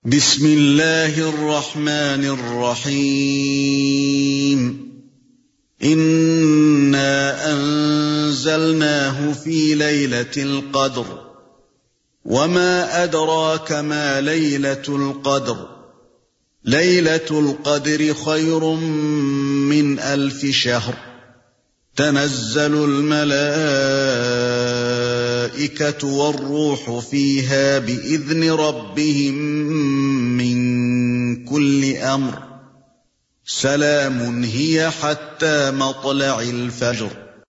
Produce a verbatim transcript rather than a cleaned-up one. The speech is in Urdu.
بسم الله الرحمن الرحيم إنا أنزلناه في ليلة القدر وما أدراك ما ليلة القدر ليلة القدر خير من ألف شهر تنزل الملائكة والروح فيها بإذن ربهم من كل أمر سلام هي حتى مطلع الفجر.